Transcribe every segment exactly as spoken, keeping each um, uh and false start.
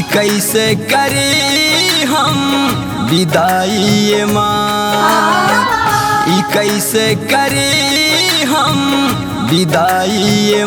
कैसे करी हम विदाई ये माँ, ई कैसे करी हम विदाई ये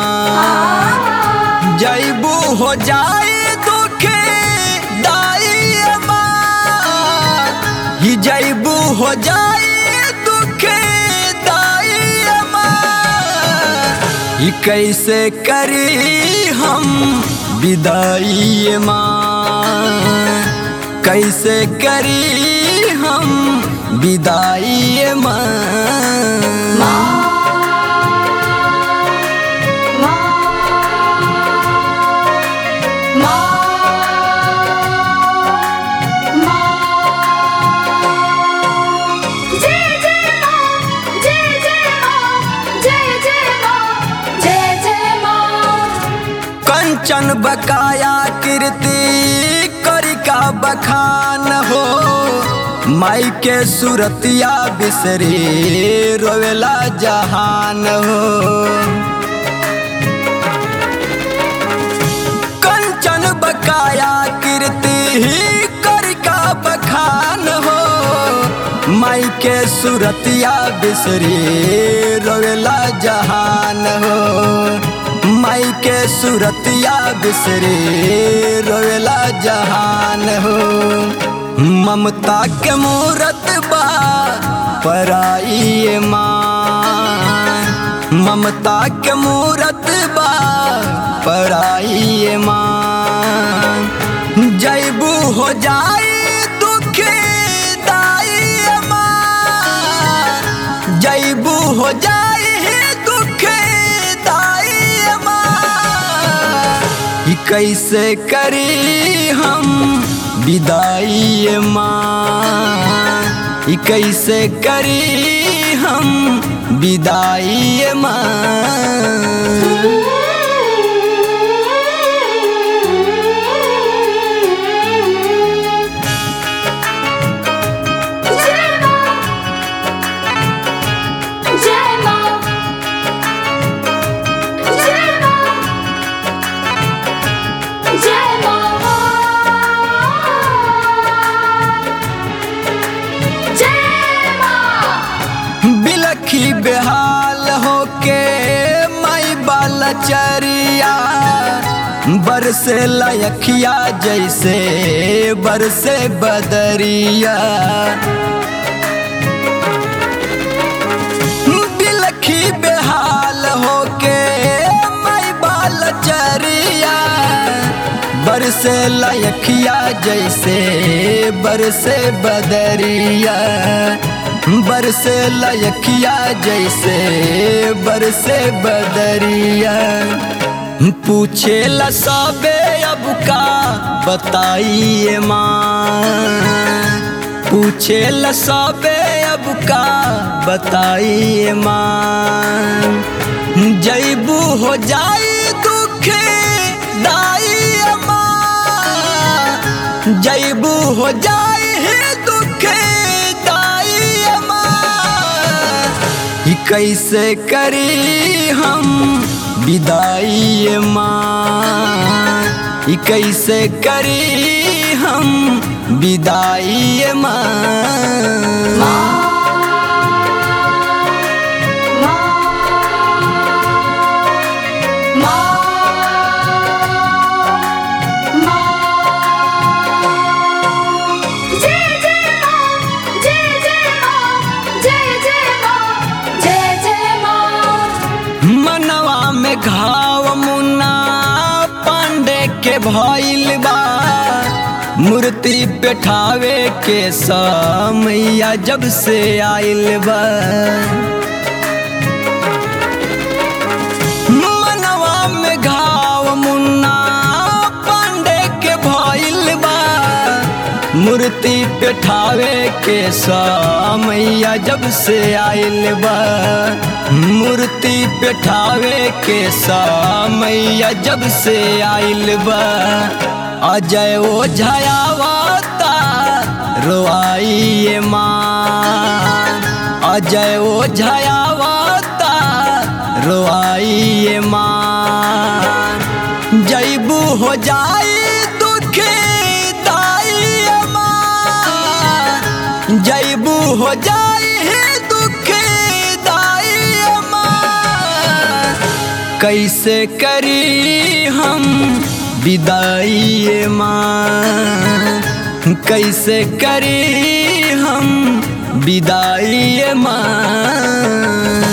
माँ। जैबू हो जाए दुखे दाई ये माँ, ही जैबू हो जाए दुखे दाई ये माँ। ई कैसे करी हम विदाई ये माँ, कैसे करी हम विदाई ये माँ। कंचन बकाया कीर्ति करिका बखान हो, माई के सुरतिया बिसरी रोवेला जहान हो। कंचन बकाया कीर्ति करिका बखान हो, माई के सुरतिया बिसरी रोवेला जहान हो। माई के सुरतिया बिसरे रोवेला जहान हो। ममता के मूरत बा पराई ये माँ, ममता के मूरत बा पराई ये माँ। जैबू हो जाए दुखे दाई ये माँ, जैबू हो जाए कैसे करी हम विदाई ये माँ, कैसे करी हम विदाई ये माँ। बिलखी बेहाल होके माई बालचरिया, बरसे लयखिया जैसे बरसे बदरिया। बिलखी बेहाल होके माई बालचरिया, बरसे लयखिया जैसे बरसे बदरिया। बरसे लयखिया जैसे बरसे बदरिया। पूछे ला सबे अब का बताइए माँ, पूछे ला सबे अब का बताइए माँ। जैबू हो जाए दुखे दाई माँ, जैबू हो जाए दुखे कैसे करी हम विदाई ये माँ, कैसे करी हम विदाई ये माँ। घाव मुन्ना पांडे के भइल बा, मूर्ति बैठावे के समैया जब से आइल बा। मनवा में घाव मुन्ना पांडे के भइल बा, मूर्ति बैठावे के समैया जब से आइल बा। मूर्ति बैठावे के समैया जब से आइल बा। अजय ओझायावता रोआई ये माँ, अजय ओझायावता रोआई ये माँ। जैबू हो जाए दुख जैबू हो जाई है दुखदाई माँ, कैसे करी हम विदाई माँ, कैसे करी हम विदाई माँ।